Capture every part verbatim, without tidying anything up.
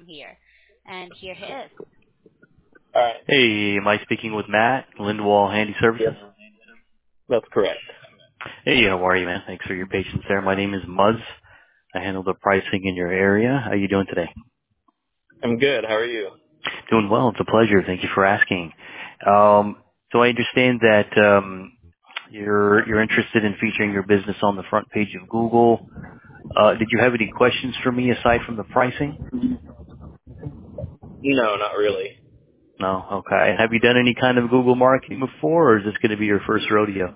here. And here he is. All right. Hey, am I speaking with Matt, Lindwall Handy Services? Yes, that's correct. Hey, how are you, man? Thanks for your patience there. My name is Muzz. I handle the pricing in your area. How you doing today? I'm good. How are you? Doing well. It's a pleasure. Thank you for asking. Um, so I understand that um, you're you're interested in featuring your business on the front page of Google. Uh, did you have any questions for me aside from the pricing? No, not really. No? Okay. Have you done any kind of Google marketing before, or is this going to be your first rodeo?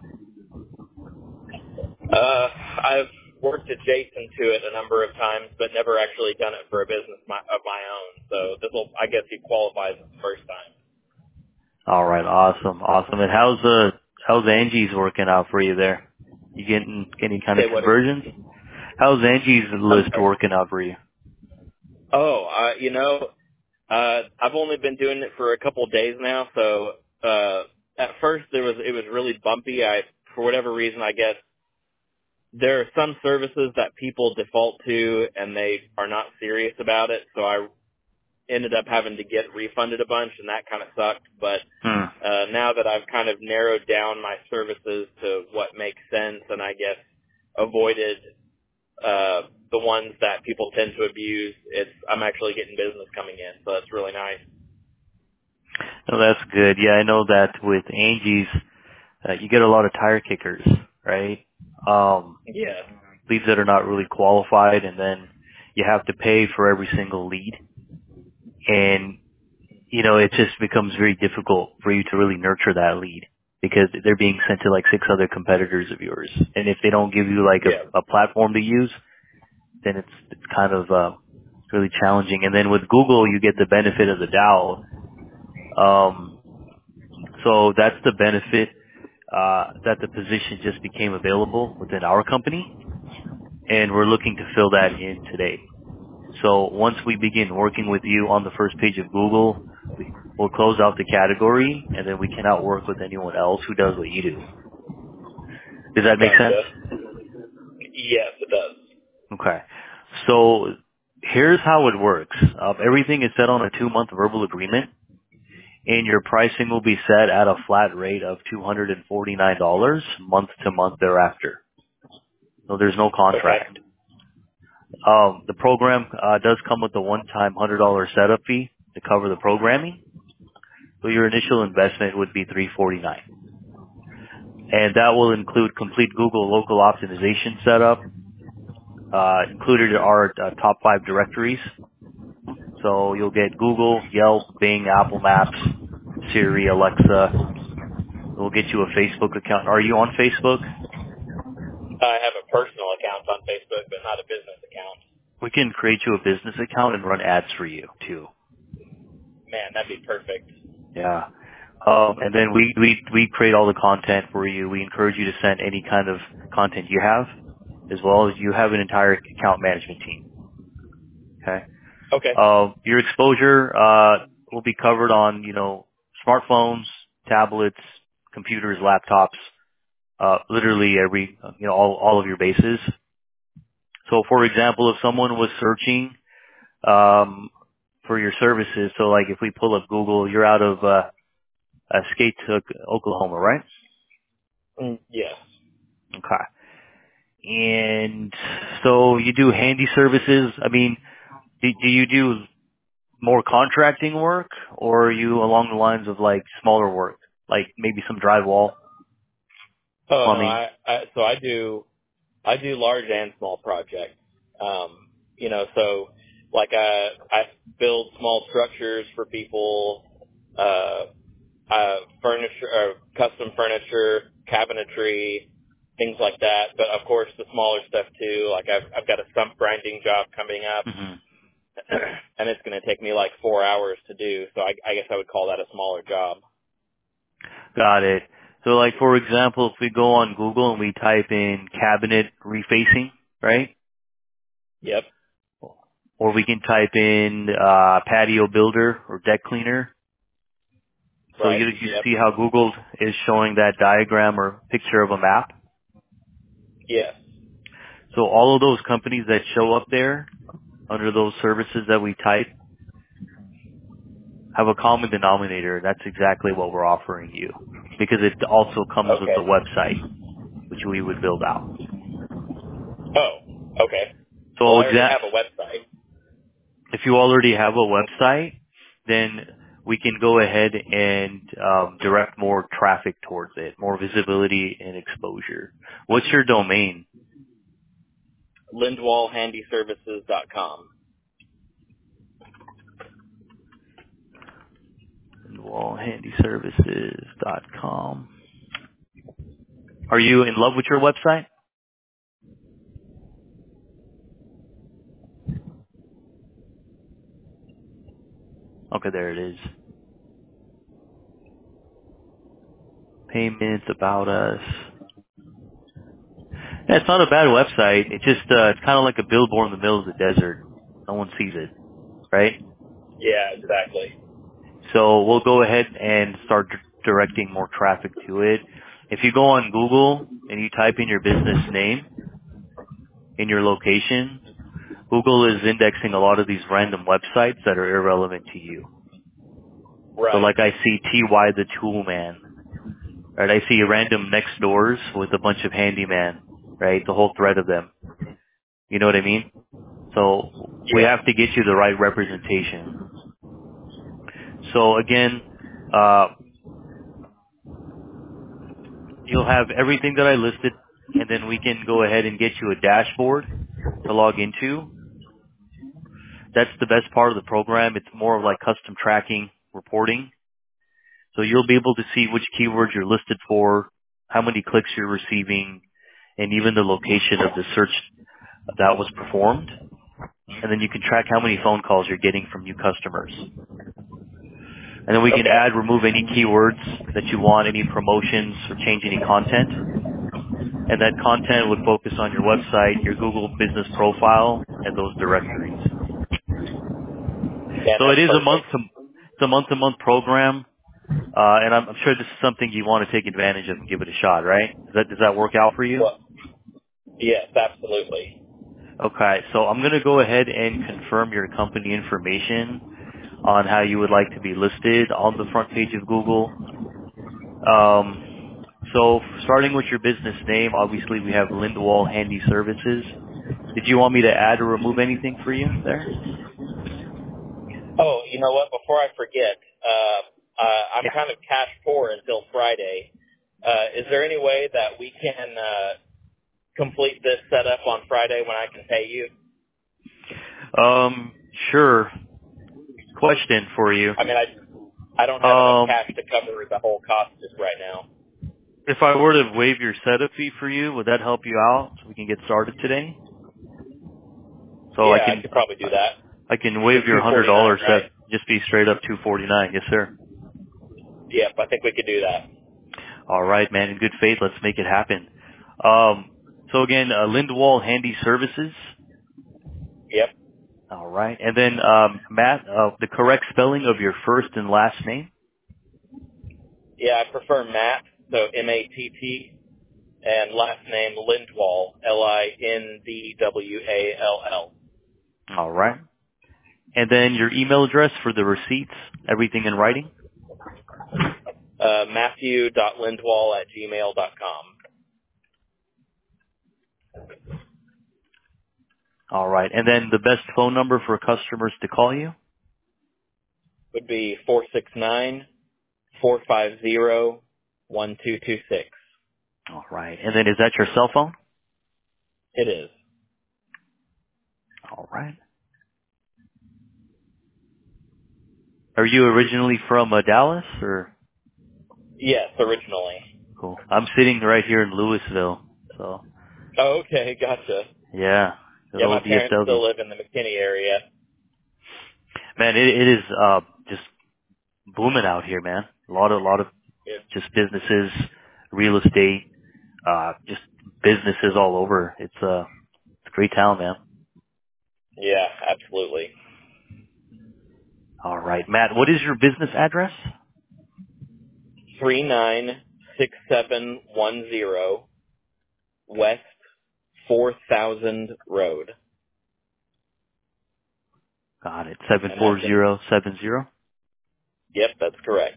Uh, I've worked adjacent to it a number of times, but never actually done it for a business my, of my own. So this will, I guess, he qualifies as the first time. All right, awesome, awesome. And how's uh how's Angie's working out for you there? You getting any kind of Say what? conversions? How's Angie's I'm list sorry. working out for you? Oh, uh, you know, uh, I've only been doing it for a couple of days now. So uh, at first, there was it was really bumpy. I, for whatever reason, I guess there are some services that people default to, and they are not serious about it. So I ended up having to get refunded a bunch, and that kind of sucked. But Hmm. uh, now that I've kind of narrowed down my services to what makes sense, and I guess avoided uh, the ones that people tend to abuse, it's I'm actually getting business coming in, so that's really nice. Oh, that's good. Yeah, I know that with Angie's, uh, you get a lot of tire kickers, right? Um, Yeah, leads that are not really qualified, and then you have to pay for every single lead, and you know, it just becomes very difficult for you to really nurture that lead because they're being sent to like six other competitors of yours. And if they don't give you like yeah, a, a platform to use, then it's, it's kind of, uh, really challenging. And then with Google, you get the benefit of the doubt. Um, so that's the benefit, uh, that the position just became available within our company. And we're looking to fill that in today. So once we begin working with you on the first page of Google, we, we'll close out the category, and then we cannot work with anyone else who does what you do. Does that make sense? gotcha. Yes, it does. Okay. So here's how it works. Uh, everything is set on a two-month verbal agreement, and your pricing will be set at a flat rate of two hundred forty-nine dollars month to month thereafter. So there's no Okay, contract. Um, the program uh, does come with a one-time one hundred dollars setup fee to cover the programming. So your initial investment would be three hundred forty-nine dollars. And that will include complete Google local optimization setup, uh, included are uh, top five directories. So you'll get Google, Yelp, Bing, Apple Maps, Siri, Alexa. We'll get you a Facebook account. Are you on Facebook? I have a personal account on Facebook, but not a business account. We can create you a business account and run ads for you too. Man, that'd be perfect. Yeah. Um, and then we, we, we create all the content for you. We encourage you to send any kind of content you have, as well as you have an entire account management team. Okay. Okay, Uh, your exposure, uh, will be covered on, you know, smartphones, tablets, computers, laptops, uh, literally every, you know, all, all of your bases. So for example, if someone was searching, um, for your services, so like if we pull up Google, you're out of, uh, uh Skate, Oklahoma, right? mm, yes. Okay. And so you do handy services. I mean, do, do you do more contracting work, or are you along the lines of like smaller work, like maybe some drywall, Oh no, plumbing? I, I so I do I do large and small projects. Um, you know, so like I I build small structures for people, uh, uh, furniture, or custom furniture, cabinetry, things like that. But of course, the smaller stuff too. Like I've I've got a stump grinding job coming up, hmm and it's going to take me like four hours to do. So I, I guess I would call that a smaller job. Got it. So like for example, if we go on Google and we type in cabinet refacing, right? Yep. Or we can type in uh, patio builder or deck cleaner. So Right. you, you Yep. see how Google is showing that diagram or picture of a map. Yes. So all of those companies that show up there under those services that we type, have a common denominator. That's exactly what we're offering you, because it also comes with the Okay. website, which we would build out. Oh, okay. Well, So I already exa- have a website. if you already have a website, then we can go ahead and um, direct more traffic towards it, more visibility and exposure. What's your domain? Lindwall Handy Services dot com. wall handy services dot com. Are you in love with your website? Okay, there it is. Payments, about us. Yeah, it's not a bad website. It just uh, it's kind of like a billboard in the middle of the desert. No one sees it, right? Yeah, exactly. So we'll go ahead and start d- directing more traffic to it. If you go on Google and you type in your business name in your location, Google is indexing a lot of these random websites that are irrelevant to you. So Right. like I see T Y the Toolman, right? I see random next doors with a bunch of handyman, right? The whole thread of them. You know what I mean? So we Yeah. have to get you the right representation. So again, uh, you'll have everything that I listed, and then we can go ahead and get you a dashboard to log into. That's the best part of the program. It's more of like custom tracking, reporting. So you'll be able to see which keywords you're listed for, how many clicks you're receiving, and even the location of the search that was performed. And then you can track how many phone calls you're getting from new customers. And then we can Okay. add, remove any keywords that you want, any promotions, or change any content. And that content would focus on your website, your Google business profile, and those directories. Yeah, So it that's is a month perfect. to, it's a month to month program. Uh, and I'm, I'm sure this is something you want to take advantage of and give it a shot, right? Does that, does that work out for you? Well, yes, absolutely. Okay. So I'm going to go ahead and confirm your company information on how you would like to be listed on the front page of Google. Um, so starting with your business name, obviously we have Lindwall Handy Services. Did you want me to add or remove anything for you there? Oh, you know what? Before I forget, uh, uh, I'm Yeah. kind of cash poor until Friday. Uh, is there any way that we can uh, complete this setup on Friday when I can pay you? Um, sure. Question for you. I mean, I I don't have enough Um, cash to cover the whole cost just right now. if I were to waive your setup fee for you, would that help you out so we can get started today? So I Yeah, I can could probably do that. I can The waive your two hundred forty nine, dollars right? set, just be straight up two forty nine. Yes, sir. Yep, I think we could do that. All right, man. In good faith, let's make it happen. Um, so again, uh, Lindwall Handy Services. Yep. All right, and then um, Matt, uh, the correct spelling of your first and last name. Yeah, I prefer Matt, so M A T T, and last name Lindwall, L I N D W A L L. All right, and then your email address for the receipts, everything in writing. Uh, Matthew.lindwall at gmail dot com. All right, and then the best phone number for customers to call you. Would be four six nine, four five zero, one two two six. All right, and then is that your cell phone? It is. All right. Are you originally from uh, Dallas or? Yes, originally. Cool. I'm sitting right here in Louisville, so Oh, okay, gotcha. yeah, good Yeah, my old parents D F W. still live in the McKinney area. Man, it, it is uh just booming out here, man. A lot of, lot of Yeah, just businesses, real estate, uh, just businesses all over. It's uh, it's a great town, man. yeah, absolutely. All right, Matt, what is your business address? Three nine six seven one zero West four thousand Road, Got it. Seven and four that's in zero seven zero. Yep, that's correct.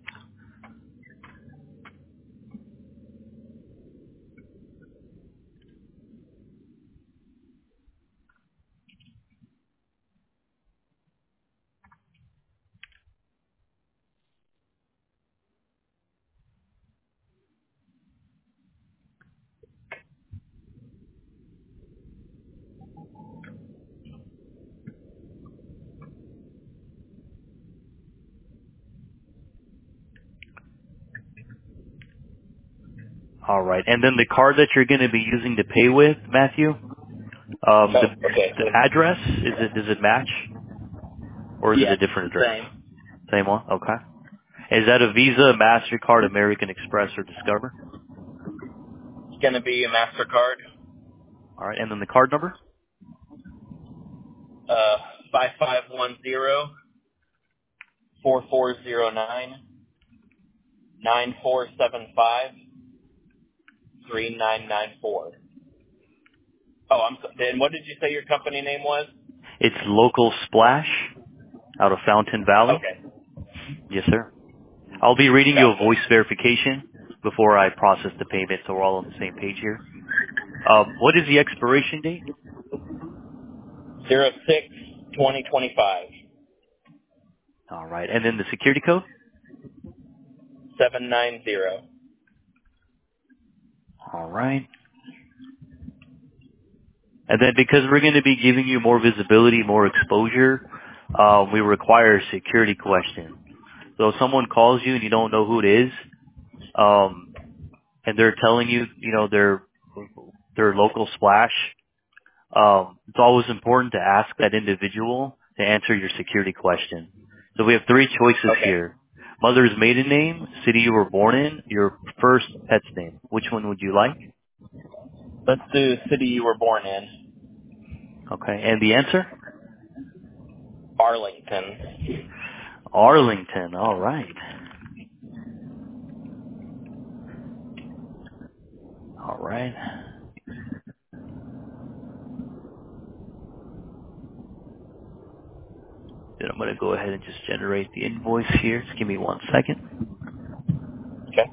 All right. And then the card that you're going to be using to pay with, Matthew, um, Oh, the, okay. the address, is it, does it match? Or is it Yes, a different address? same. Same one? Okay. Is that a Visa, MasterCard, American Express, or Discover? It's going to be a MasterCard. All right. And then the card number? Uh, five five one zero, four four zero nine, nine four seven five, three nine nine four. Oh, I'm sorry. And what did you say your company name was? It's Local Splash out of Fountain Valley. Okay. Yes, sir. I'll be reading you a Gotcha. voice verification before I process the payment, so we're all on the same page here. Um, what is the expiration date? Zero six twenty twenty five. All right. And then the security code? Seven nine zero. All right. And then because we're going to be giving you more visibility, more exposure, uh, we require a security question. So if someone calls you and you don't know who it is, um, and they're telling you, you know, their their local splash, um, it's always important to ask that individual to answer your security question. So we have three choices Okay. here. Mother's maiden name, city you were born in, your first pet's name. Which one would you like? Let's do city you were born in. Okay. And the answer? Arlington. Arlington. All right. All right. Then I'm going to go ahead and just generate the invoice here. Just give me one second. Okay.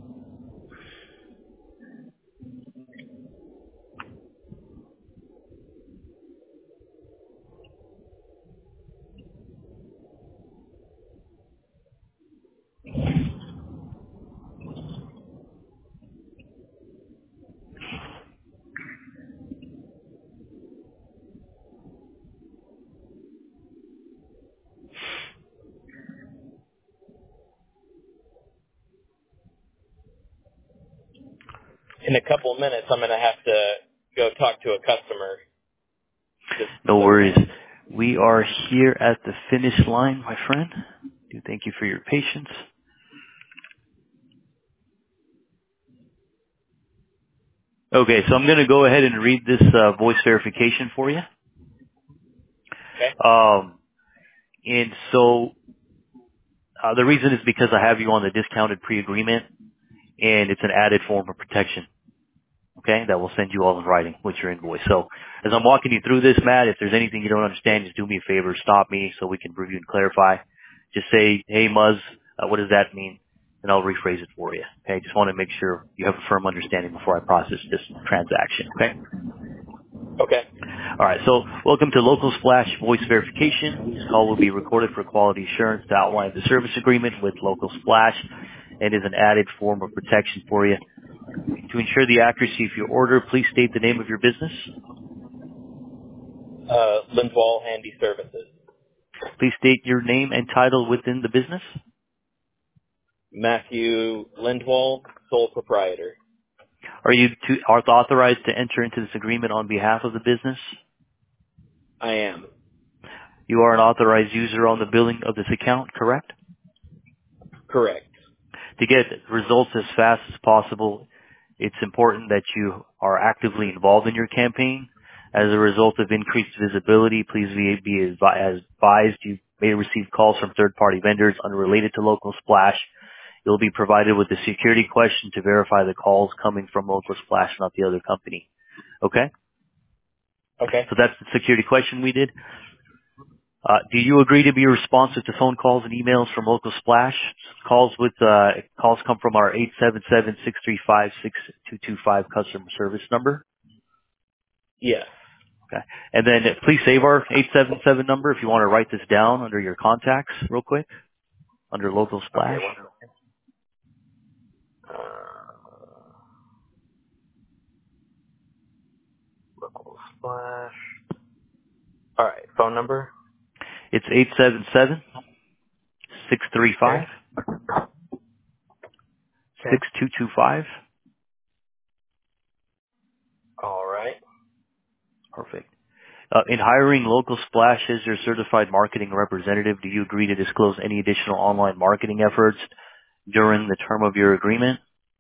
In a couple of minutes, I'm going to have to go talk to a customer. Just No so worries. We are here at the finish line, my friend. Do thank you for your patience. Okay, so I'm going to go ahead and read this uh, voice verification for you. Okay. Um, and so uh, the reason is because I have you on the discounted pre-agreement, and it's an added form of protection. Okay, that will send you all in writing with your invoice. So as I'm walking you through this, Matt, if there's anything you don't understand, just do me a favor, stop me so we can review and clarify. Just say, hey, Muzz, uh, what does that mean? And I'll rephrase it for you. Okay, just want to make sure you have a firm understanding before I process this transaction. Okay. Okay. All right, so welcome to Local Splash Voice Verification. This call will be recorded for quality assurance to outline the service agreement with Local Splash and is an added form of protection for you. To ensure the accuracy of your order, please state the name of your business. Uh, Lindwall Handy Services. Please state your name and title within the business. Matthew Lindwall, sole proprietor. Are you to, are authorized to enter into this agreement on behalf of the business? I am. You are an authorized user on the billing of this account, correct? Correct. To get results as fast as possible, it's important that you are actively involved in your campaign. As a result of increased visibility, please be, be advised you may receive calls from third-party vendors unrelated to Local Splash. You'll be provided with a security question to verify the calls coming from Local Splash, not the other company. Okay? Okay. So that's the security question we did. Uh, do you agree to be responsive to phone calls and emails from Local Splash? Calls with uh, calls come from our eight seven seven, six three five, six two two five customer service number. Yes. Okay. And then please save our eight seven seven number if you want to write this down under your contacts real quick, under Local Okay. Splash. One second. Uh, local splash. All right. Phone number. It's eight seven seven, six three Okay. five, Okay. six two two five. All right. Perfect. Uh, in hiring Local Splash as your certified marketing representative, do you agree to disclose any additional online marketing efforts during the term of your agreement?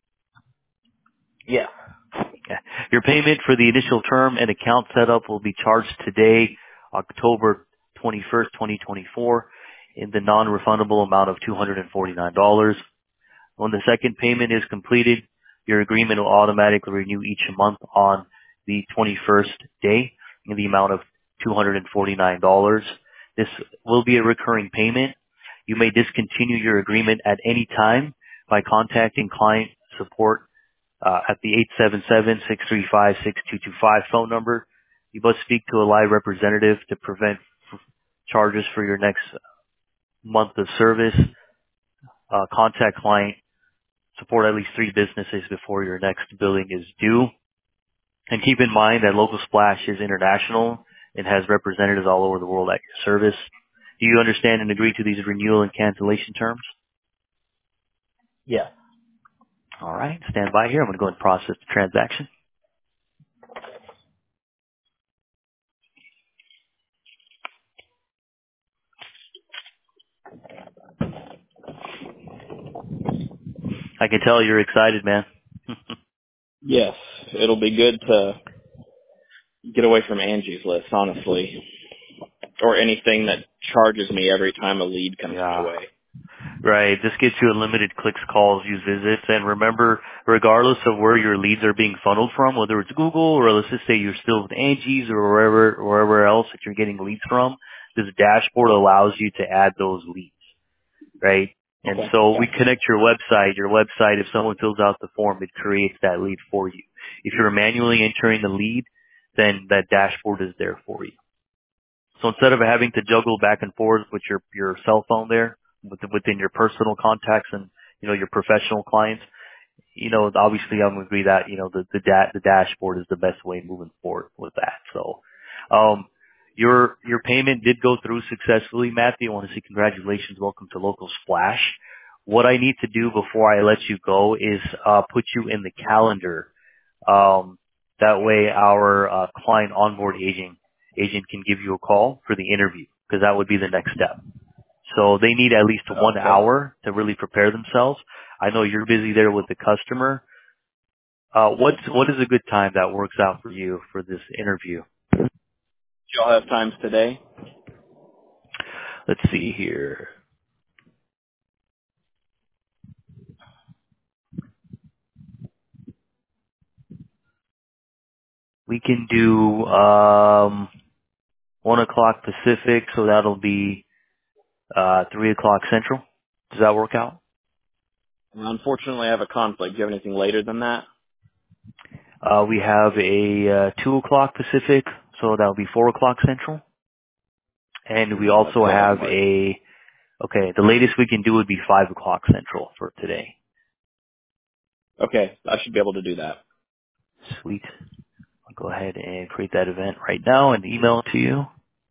Yes. Okay. Your payment for the initial term and account setup will be charged today, October twenty-first, twenty twenty-four, in the non-refundable amount of two hundred forty-nine dollars. When the second payment is completed, your agreement will automatically renew each month on the twenty-first day in the amount of two hundred forty-nine dollars. This will be a recurring payment. You may discontinue your agreement at any time by contacting client support uh, at the eight seven seven, six three five, six two two five phone number. You must speak to a live representative to prevent f- charges for your next month of service. Uh, contact client support at least three businesses before your next billing is due. And keep in mind that Local Splash is international and has representatives all over the world at your service. Do you understand and agree to these renewal and cancellation terms? Yes. All right, stand by here. I'm going to go and process the transaction. I can tell you're excited, man. Yes. It'll be good to get away from Angie's List, honestly, or anything that charges me every time a lead comes my Yeah. way. Right. This gets you unlimited clicks, calls, use visits. And remember, regardless of where your leads are being funneled from, whether it's Google or let's just say you're still with Angie's or wherever, wherever else that you're getting leads from, this dashboard allows you to add those leads, right? And Okay. so we connect your website. Your website, if someone fills out the form, it creates that lead for you. If you're manually entering the lead, then that dashboard is there for you. So instead of having to juggle back and forth with your, your cell phone there, with- within your personal contacts and, you know, your professional clients, you know, obviously I'm going to agree that, you know, the, the, da- the dashboard is the best way moving forward with that. So, um, your, your payment did go through successfully, Matthew. I want to say congratulations. Welcome to Local Splash. What I need to do before I let you go is, uh, put you in the calendar. Um, that way our, uh, client onboard agent, agent can give you a call for the interview because that would be the next step. So they need at least one Okay. hour to really prepare themselves. I know you're busy there with the customer. Uh, what's, what is a good time that works out for you for this interview? Do y'all have times today? Let's see here. We can do, um, one o'clock Pacific, so that'll be, uh, three o'clock Central. Does that work out? Unfortunately, I have a conflict. Do you have anything later than that? Uh, we have a, uh, two o'clock Pacific, so that'll be four o'clock Central. And we No, that also still have doesn't work. a, okay, the latest we can do would be five o'clock Central for today. Okay, I should be able to do that. Sweet. I'll go ahead and create that event right now and email it to you.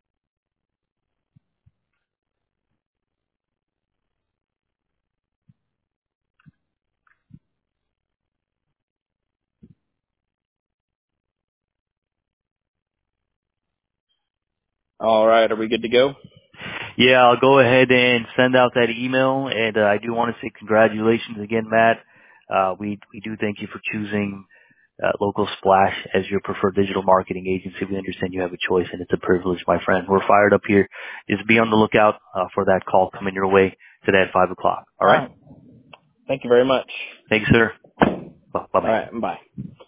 All right, are we good to go? Yeah, I'll go ahead and send out that email. And uh, I do want to say congratulations again, Matt. Uh, we we do thank you for choosing uh, Local Splash as your preferred digital marketing agency. We understand you have a choice, and it's a privilege, my friend. We're fired up here. Just be on the lookout uh, for that call coming your way today at five o'clock. All All right? right. Thank you very much. Thank you, sir. Bye All bye. right, bye.